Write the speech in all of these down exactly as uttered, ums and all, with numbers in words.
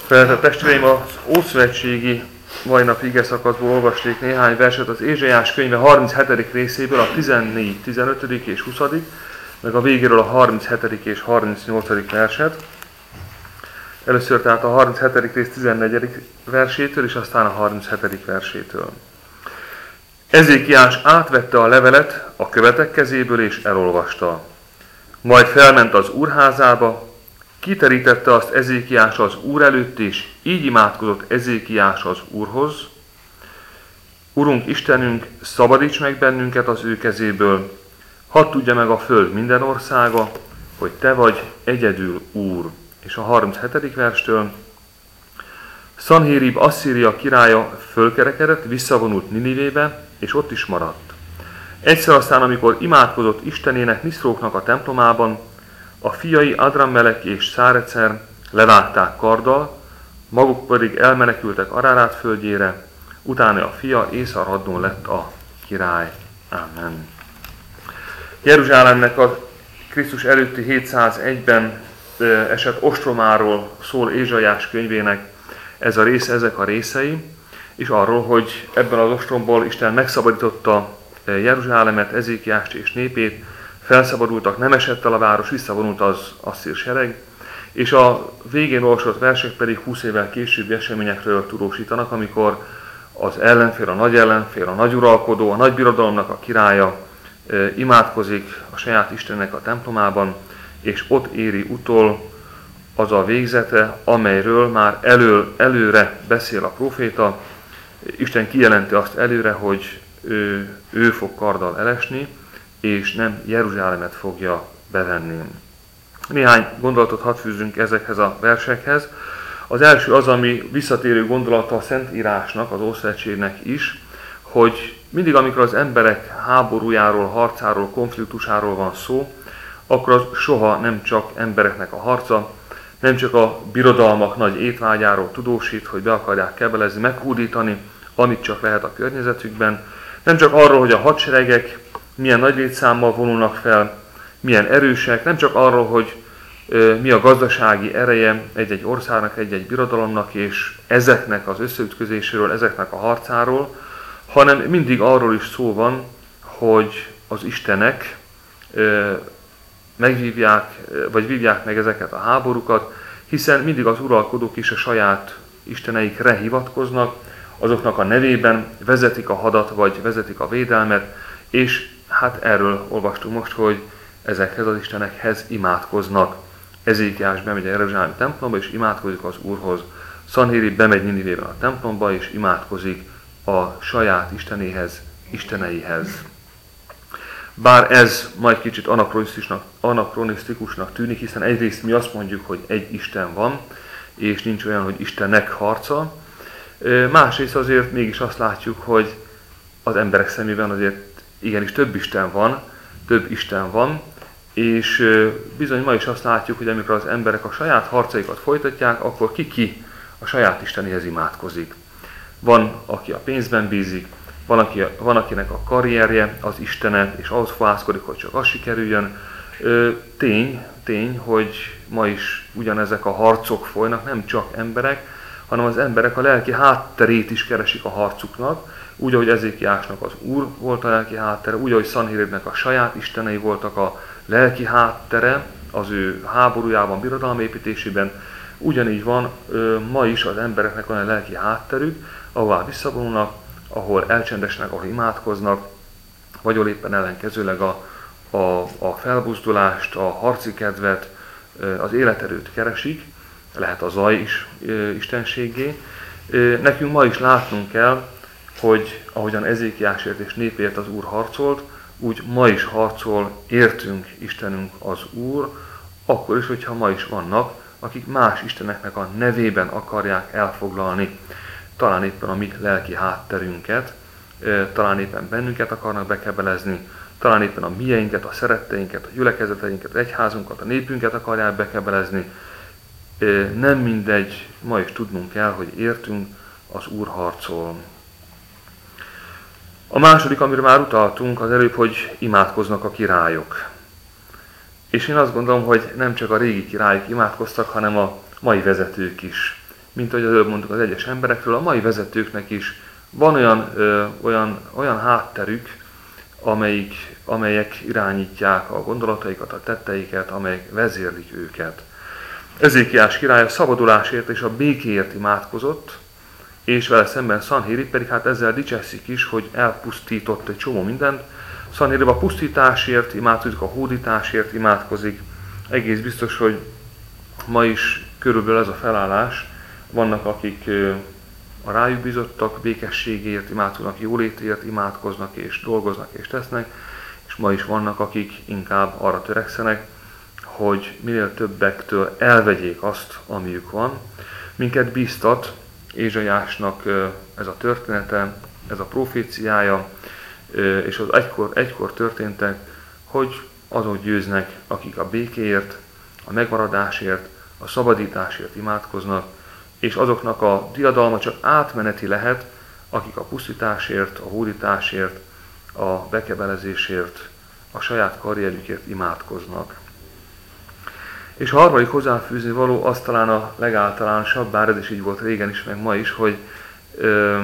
Szeretett testvéreim, az Ószövetségi mai napi ige szakaszból olvasnék néhány verset az Ézsaiás könyve harminchetedik részéből, a tizennégy, tizenötödik és huszadik, meg a végéről a harminchetedik és harmincnyolcadik verset. Először tehát a harminchetedik rész tizennegyedik versétől, és aztán a harminchetedik versétől. Ezékiás átvette a levelet a követek kezéből, és elolvasta. Majd felment az úrházába, kiterítette azt Ezékiás az Úr előtt, és így imádkozott Ezékiás az Úrhoz. Urunk Istenünk, szabadíts meg bennünket az ő kezéből, hadd tudja meg a föld minden országa, hogy te vagy egyedül Úr. És a harminchetedik verstől. Szanhérib Asszíria királya fölkerekedett, visszavonult Ninivébe, és ott is maradt. Egyszer aztán, amikor imádkozott Istenének Niszróknak a templomában, a fiai Adrammelek és Szárecer levágták karddal, maguk pedig elmenekültek Arárát földjére, utána a fia Észarhaddon lett a király. Amen. Jeruzsálemnek a Krisztus előtti hétszázegyben esett ostromáról szól Ézsaiás könyvének ez a része, ezek a részei, és arról, hogy ebben az ostromból Isten megszabadította Jeruzsálemet, Ezékiást és népét, felszabadultak, nem esett el a város, visszavonult az asszír sereg, és a végén olvasott versek pedig húsz évvel későbbi eseményekről tudósítanak, amikor az ellenfél, a nagy ellenfél, a nagy uralkodó, a nagy birodalomnak a királya imádkozik a saját Istennek a templomában, és ott éri utol az a végzete, amelyről már elő, előre beszél a próféta. Isten kijelenti azt előre, hogy ő, ő fog karddal elesni, és nem Jeruzsálemet fogja bevenni. Néhány gondolatot hadd fűzzünk ezekhez a versekhez. Az első az, ami visszatérő gondolata a Szentírásnak, az Ószövetségnek is, hogy mindig, amikor az emberek háborújáról, harcáról, konfliktusáról van szó, akkor az soha nem csak embereknek a harca, nem csak a birodalmak nagy étvágyáról tudósít, hogy be akarják kebelezni, meghódítani, amit csak lehet a környezetükben, nem csak arról, hogy a hadseregek milyen nagy létszámmal vonulnak fel, milyen erősek, nem csak arról, hogy ö, mi a gazdasági ereje egy-egy országnak, egy-egy birodalomnak, és ezeknek az összeütközéséről, ezeknek a harcáról, hanem mindig arról is szó van, hogy az istenek ö, megvívják, vagy vívják meg ezeket a háborúkat, hiszen mindig az uralkodók is a saját isteneikre hivatkoznak, azoknak a nevében vezetik a hadat, vagy vezetik a védelmet, és hát erről olvastunk most, hogy ezekhez az istenekhez imádkoznak. Ezékiás bemegy a Jeruzsálemi templomba, és imádkozik az Úrhoz. Szanhérib bemegy Ninivében a templomba, és imádkozik a saját istenéhez, isteneihez. Bár ez majd kicsit anakronisztikusnak, anakronisztikusnak tűnik, hiszen egyrészt mi azt mondjuk, hogy egy Isten van, és nincs olyan, hogy Istennek harca. Másrészt azért mégis azt látjuk, hogy az emberek szemében azért igenis több Isten van, több Isten van, és bizony ma is azt látjuk, hogy amikor az emberek a saját harcaikat folytatják, akkor ki-ki a saját Istenéhez imádkozik. Van, aki a pénzben bízik, van, aki, van akinek a karrierje az Istene, és ahhoz fohászkodik, hogy csak az sikerüljön. Tény, tény, hogy ma is ugyanezek a harcok folynak, nem csak emberek, hanem az emberek a lelki hátterét is keresik a harcuknak, úgy, ahogy Ezékiásnak az Úr volt a lelki háttere, úgy, ahogy Szanhéribnek a saját istenei voltak a lelki háttere az ő háborújában, birodalomépítésében, ugyanígy van ma is az embereknek olyan lelki hátterük, ahová visszavonulnak, ahol elcsendesnek, ahol imádkoznak, vagy ahol éppen ellenkezőleg a, a, a felbuzdulást, a harci kedvet, az életerőt keresik, lehet a zaj is istenséggé. Nekünk ma is látnunk kell, hogy ahogyan Ezékiásért és népért az Úr harcolt, úgy ma is harcol értünk Istenünk az Úr, akkor is, hogyha ma is vannak, akik más isteneknek a nevében akarják elfoglalni. Talán éppen a mi lelki hátterünket, talán éppen bennünket akarnak bekebelezni, talán éppen a mieinket, a szeretteinket, a gyülekezeteinket, az egyházunkat, a népünket akarják bekebelezni. Nem mindegy, ma is tudnunk kell, hogy értünk, az Úr harcol. A második, amire már utaltunk, az előbb, hogy imádkoznak a királyok. És én azt gondolom, hogy nem csak a régi királyok imádkoztak, hanem a mai vezetők is mint ahogy az előbb mondtuk az egyes emberekről, a mai vezetőknek is van olyan, ö, olyan, olyan hátterük, amelyik, amelyek irányítják a gondolataikat, a tetteiket, amelyek vezérlik őket. Ezékiás király a szabadulásért és a békéért imádkozott, és vele szemben Szanhérib pedig hát ezzel dicsekszik is, hogy elpusztított egy csomó mindent. Szanhérib a pusztításért imádkozik, a hódításért imádkozik. Egész biztos, hogy ma is körülbelül ez a felállás. Vannak, akik a rájuk bízottak békességért imádkoznak, jólétért imádkoznak és dolgoznak és tesznek, és ma is vannak, akik inkább arra törekszenek, hogy minél többektől elvegyék azt, amiük van. Minket bíztat Ézsaiásnak ez a története, ez a proféciája, és az egykor, egykor történtek, hogy azok győznek, akik a békéért, a megmaradásért, a szabadításért imádkoznak, és azoknak a diadalma csak átmeneti lehet, akik a pusztításért, a hódításért, a bekebelezésért, a saját karrierjükért imádkoznak. És a harmadik hozzáfűzni való, az talán a legáltalánosabb, bár ez is így volt régen is, meg ma is, hogy ö,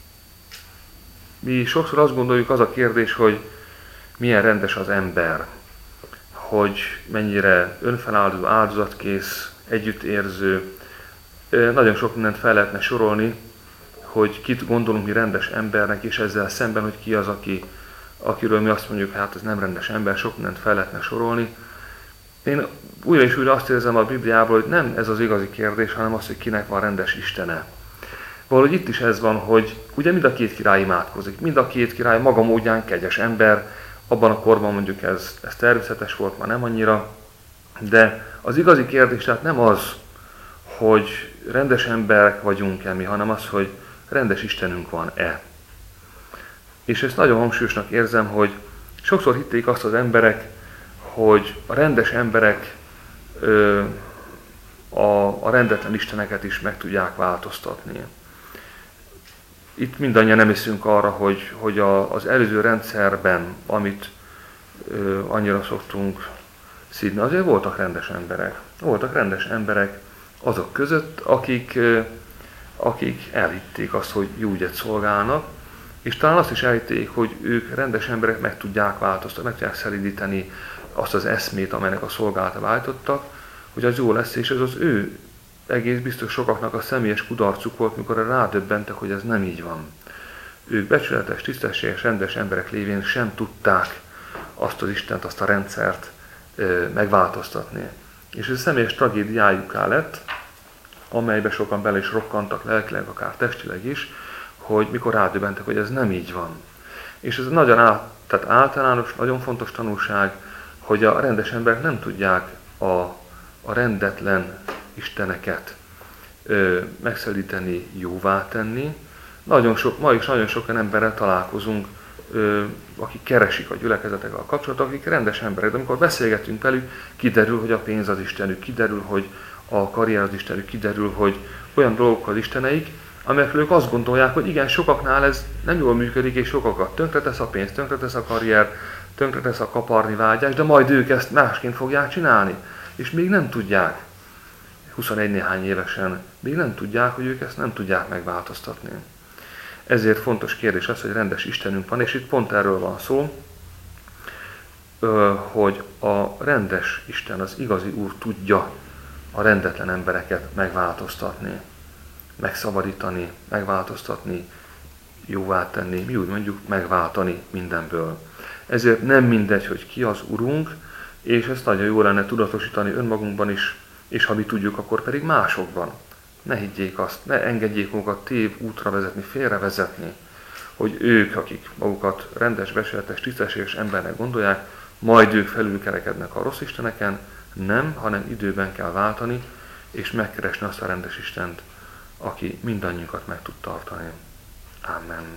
mi sokszor azt gondoljuk, az a kérdés, hogy milyen rendes az ember, hogy mennyire önfeláldozó, áldozatkész, együttérző. Ö, nagyon sok mindent fel lehetne sorolni, hogy kit gondolunk mi rendes embernek, és ezzel szemben, hogy ki az, aki, akiről mi azt mondjuk, hát ez nem rendes ember, sok mindent fel lehetne sorolni. Én újra és újra azt érzem a Bibliából, hogy nem ez az igazi kérdés, hanem az, hogy kinek van rendes Istene. Valahogy itt is ez van, hogy ugye mind a két király imádkozik, mind a két király maga módján kegyes ember, abban a korban mondjuk ez, ez természetes volt, már nem annyira, de az igazi kérdés tehát nem az, hogy rendes emberek vagyunk-e mi, hanem az, hogy rendes Istenünk van-e. És ezt nagyon hangsúlyosnak érzem, hogy sokszor hitték azt az emberek, hogy a rendes emberek ö, a, a rendetlen isteneket is meg tudják változtatni. Itt mindannyian nem hiszünk arra, hogy, hogy a, az előző rendszerben, amit ö, annyira szoktunk szídni, azért voltak rendes emberek. Voltak rendes emberek azok között, akik, ö, akik elhitték azt, hogy jó ügyet szolgálnak, és talán azt is elhitték, hogy ők rendes emberek meg tudják változtatni, meg tudják szelídíteni azt az eszmét, amelynek a szolgálata váltottak, hogy az jó lesz, és ez az ő egész biztos sokaknak a személyes kudarcuk volt, mikor rádöbbentek, hogy ez nem így van. Ők becsületes, tisztességes, rendes emberek lévén sem tudták azt az Istent, azt a rendszert ö, megváltoztatni. És ez a személyes tragédiájuká lett, amelybe sokan bele is rokkantak lelkileg, akár testileg is, hogy mikor rádöbbentek, hogy ez nem így van. És ez nagyon át, tehát általános, nagyon fontos tanulság, hogy a rendes emberek nem tudják a, a rendetlen isteneket ö, megszelíteni, jóvá tenni. Nagyon sok, ma is nagyon sok emberrel találkozunk, ö, akik keresik a gyülekezetekkel a kapcsolatot, akik rendes emberek, de amikor beszélgetünk velük, kiderül, hogy a pénz az istenük, kiderül, hogy a karrier az istenük, kiderül, hogy olyan dolgok az isteneik, amelyekről ők azt gondolják, hogy igen, sokaknál ez nem jól működik, és sokakat tönkretesz a pénz, tönkretesz a karrier, tönkretesz a kaparni vágyás, de majd ők ezt másként fogják csinálni. És még nem tudják, huszonegy néhány évesen, még nem tudják, hogy ők ezt nem tudják megváltoztatni. Ezért fontos kérdés az, hogy rendes Istenünk van, és itt pont erről van szó, hogy a rendes Isten, az igazi Úr tudja a rendetlen embereket megváltoztatni, megszabadítani, megváltoztatni, jóvá tenni, mi úgy mondjuk megváltani mindenből. Ezért nem mindegy, hogy ki az Urunk, és ezt nagyon jó lenne tudatosítani önmagunkban is, és ha mi tudjuk, akkor pedig másokban. Ne higgyék azt, ne engedjék magukat tév útra vezetni, félrevezetni, hogy ők, akik magukat rendes, becsületes, tisztességes embernek gondolják, majd ők felülkerekednek a rossz isteneken. Nem, hanem időben kell váltani, és megkeresni azt a rendes Istent, aki mindannyiunkat meg tud tartani. Amen.